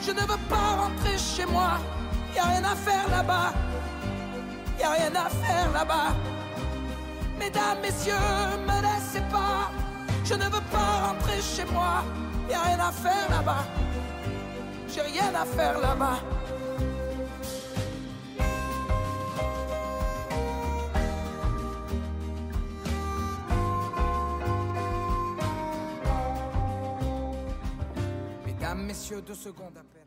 Je ne veux pas rentrer chez moi. Y a rien à faire là-bas. Y a rien à faire là-bas. Mesdames, messieurs, me laissez pas. Je ne veux pas rentrer chez moi. Y a rien à faire là-bas. J'ai rien à faire là-bas. Mesdames, messieurs, 2 secondes à peine.